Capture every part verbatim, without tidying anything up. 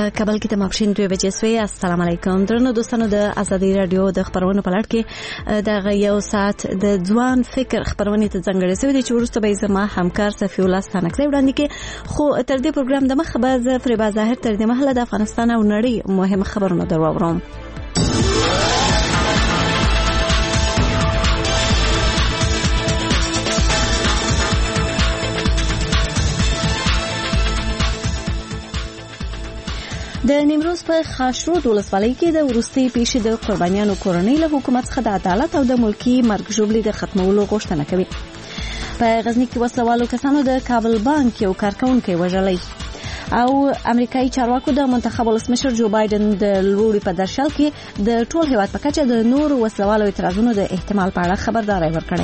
په کابل کې د ماپښین دوه بجې سوې. السلام علیکم درنو دوستانو، د ازادي رادیو د خبرونو په لړ کې د یو ساعت د ځوان فکر خبرونه ته ځانګړې شوې دي چې وروسته به زما همکار صفی الله ستانکزی وړاندې کې. خو تر دې پروګرام د مخه به زه فریبا ظاهر تر دې مهاله د افغانستان او نړۍ مهم خبرونه درواورم. د نیمروز په خاشرود ولسوالۍ کې د وروستي پیښې د قربانیانو کورنۍ له حکومت څخه د عدالت او د ملکی مرګ ژوبلې د ختمولو غوښتنه کوي. په غزنی کې وسلوالو کسانو د کابل بانک یو کارکونکي وژلی او امریکایي چارواکو د منتخب ولسمشر جو بایدن د لوري په درشل کې د ټول هیواد په کچه د نور وسلوالو اعتراضونو د احتمال په اړه خبرداري ورکړې.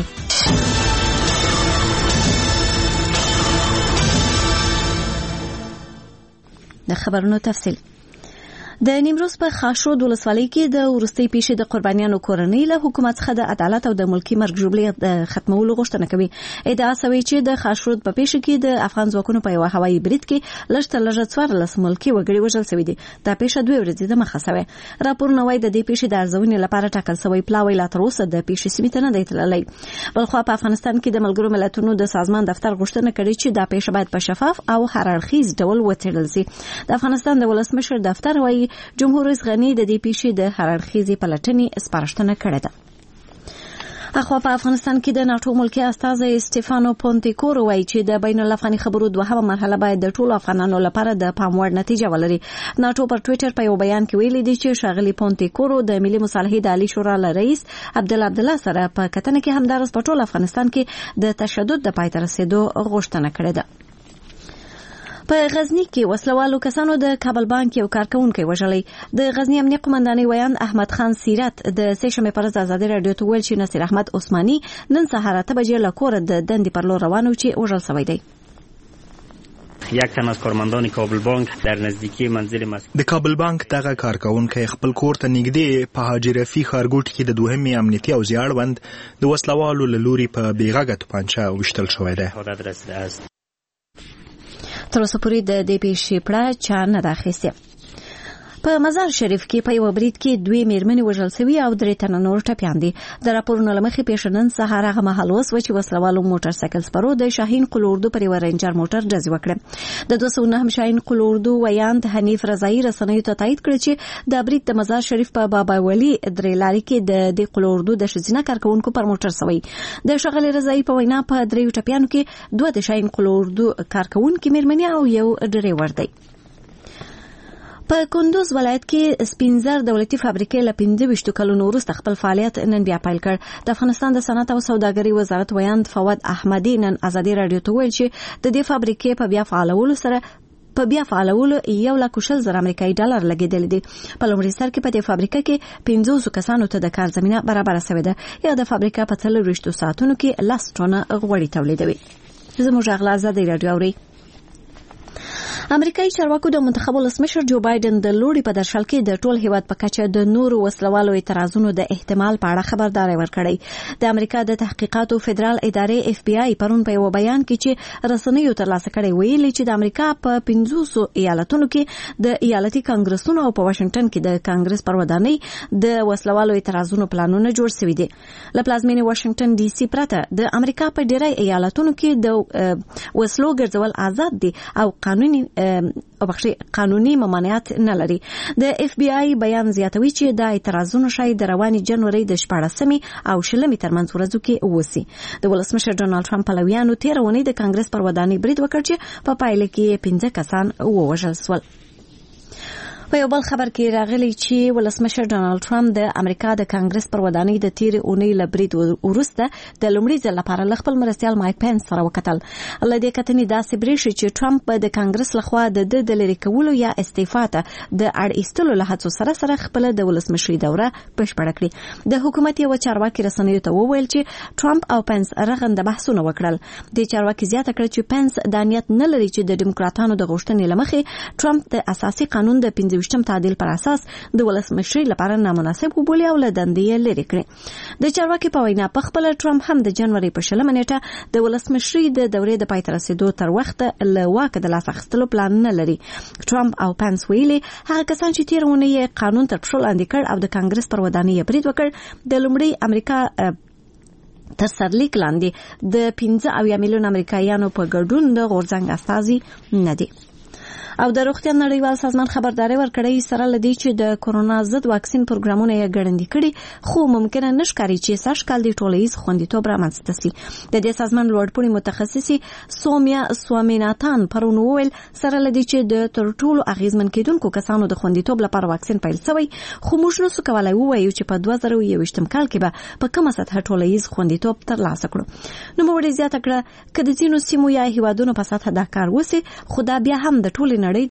د خبرونو تفصیل. د نیمروز په خاشرود ولسوالۍ کې د وروستي پیښې د قربانیانو کورنۍ له حکومت څخه د عدالت او د ملکی مرګ ژوبلې د ختمولو غوښتنه کوي. ادعا شوې چې د خاشرود په پیښه کې د افغان ځواکونو په یو هوایي برید کې لږ تر لږه څوارلس ملکی وګړي وژل شوي دي. دا پیښه دوه ورځې د مخه شوې. راپورونه وايي د دې پیښې د ارزونې لپاره ټاکل شوی پلاوی لا تر اوسه د پیښې سیمې ته نه دی تللی. بلخو په افغانستان کې د ملګرو ملتونو د سازمان دفتر غوښتنه کړې چې دا پیښه باید په شفاف او هر اړخیز ډول وڅېړل شي. د افغانستان د ولسمشر دفتر وايي جمهور رئیس غنی د دې پیښې د هر اړخیزې پلټنې سپارښتنه کړې ده. اخوا په افغانستان کې د ناټو ملکی استازی استفانو پونتیکورو وایي چې د بین الافغاني خبرو دوهمه مرحله باید د ټولو افغانانو لپاره د پام وړ نتیجه ولري. ناټو پر ټوئیټر په یو بیان کې ویلي دی چې ښاغلي پونتیکورو د ملي مصالحې د عالی شورا له رئیس عبدالله عبدالله سره په کتنه کې همدارس په ټول افغانستان کې د تشدد د پای ته رسیدو غوښتنه کړې ده. په غزنی کې وسلوالو کسانو د کابل بانک یو کارکونکي وژلی. د غزنی امنیه قومندانۍ ویان احمد خان سیرت د سه شنبې پر ورځ ازادي رادیو ته ویل چې نصیر احمد عثماني نن سهار اته بجې له کوره د دندې پر لور روان و چې وژل شوی دی. یک تن از کارمندان کابل بانک در نزدیکی منزل مسکن د کابل بانک دغه کارکونکي خپل کور ته نږدې په حاجی رفیع ښارګوټ کې د دوهمې امنیتي او زیاړوند د وسلوالو له لوري په بیغږه توپانچه وشتل شوی دی. تر اوسه پورې د دې پیښې پړه چا نه ده اخیستې. په مزار شریف کې په یو برید کې دوی میرمنې وژل شوي او درې تنه نور ټپیان دي. د راپورونو له مخې پیښه نن سهار هغه مهال وسوه چې وسلوالو موټر سایکل سپرو د شاهین قلوردو پر یو رینجر موټر ډزې وکړه. د دوه سوه نهم شاهین قلوردو ویاند حنیف رضایي رسنیو ته تایید کړ چې د برید د مزار شریف په بابا ولی درې لارې کې د د قلوردو د ښځینه کارکونکو پر موټر سوی. د ښاغلي رضایي په وینا په دریو ټپیانو کې دوه د شاهین قلوردو کارکونکي میرمنې او یو ډریور دی. په کندوز ولایت کې سپینزر دولتي فابریکې له پنځه ویشت کلونو وروسته خپل فعالیت نن بیا پیل کړ. د افغانستان د صنعت او سوداګرۍ وزارت ویاند فواد احمدي نن ازادي رادیو ته ویل چې د دې فابریکې په بیا فعالولو سره په بیا فعالولو یو لک شل زره امریکایي ډالر لګیدل دي. په لومړي سر کې په دې فابریکه کې پنځوس کسانو ته د کار زمينه برابر شوې ده. یا د فابریکه په څلور ویشت ساعتونو کې لس ټنه غوړي تولیدوي. زموږ اغلا ازادي رادیو اوري. امریکایي چارواکو د منتخب ولسمشر جو بایدن د لوري په درشل کې د ټول هیواد په کچه د نور وسلوالو اعتراضونو د احتمال په اړه خبرداري ورکړې. د امریکا د تحقیقاتو فدرال ادارې اف بی آی پرون په یو بیان کې چې رسنیو ترلاسه کړی ویلي چې د امریکا په پنځوسو ایالتونو کې د ایالتي کانګرسونو او په واشنگټن کې د کانګرس پر ودانۍ د وسلوالو اعتراضونو پلانونه جوړ شوي دي. له پلازمینې واشنگټن ډي سي پرته د امریکا په ډیری ایالتونو کې د وسلو ګرځول آزاد دي او قانوني او بخشي قانوني ممانعت نه لري. د اف بی آی بیان زیاتوي چې د اعتراضونو شاید د رواني جنوري د شپاړسمې او شلمې ترمنځ ورځو کې وسی. د ولسمشر ډونالد ټرمپ پلویانو تیر اونۍ د کانګرس پر ودانۍ برید وکړ چې په پایله کې پنځه کسان ووژل شول. په یو بل خبر کې راغلی چې ولسمشر ډونالد ټرمپ د امریکا د کانګرس پر ودانۍ د تیر اونۍ له برید وروسته د لومړي ځل لپاره له خپل مرستیال مایک پنس سره وکتل. له دې کتنې داسې بریښي چې ټرمپ به د کانګرس لخوا د د لری کولو یا استعفا ته د اړ ایستلو له هڅو سره سره خپل د ولسمشري دوره بشپړه کړي. د حکومت یو چارواکي رسنیو ته وویل چې ټرمپ او پنس رغنده بحثونه وکړل. د چارواکي زیاته کړ چې پنس د نیت نه لري چې د ډیموکراتانو د غوښتنې لمخې ټرمپ د اساسي قانون د پنځه پنځه تعدیل پر اساس د ولسمشرۍ لپاره نامناسب وبولي او له دندې لري کړي. د چارواکي په وینا په خپل ټرمپ هم د جنوري په شلمه نیټه د ولسمشرۍ د دورې د پای ته رسیدو تر وخت له واک د لاس اخیستلو پلان نه لري. ټرمپ او پنس ویلي هغه کسان چې تیر اونۍ قانون تر پښو لاندې کړ او د کانګرس پر ودانۍ برید وکړ د لومړي امریکا تر سرلیک لاندې د پنځه اویا میلیون امریکایانو په ګډون د غورځنګ استازي نه دي. او د روغتیا نړیوال سازمان خبرداري ورکړی سره لدی چې د کورونا ضد واکسین پروګرامونه یې ګړندې کړي خو ممکنه نشکاري چې سږ کال د ټولنیز خوندیتوب رامنځته شي. د دې سازمان لوړپوړي متخصصي سومیا سوامیناتان پرون وویل سره لدی چې د تر ټولو اغیزمن کېدونکو کسانو د خوندیتوب لپاره واکسین پیل شوی خو موږ نو څه کولای وایو چې په دوه زره یو ویشتم کال کې به په کومه سطح ټولنیز خوندیتوب ترلاسه کړو. نو موږ زیاته کړه چې د ځینو سیمو یا هیوادونو په سطح دا کار وسی خو دا بیا هم د ټولو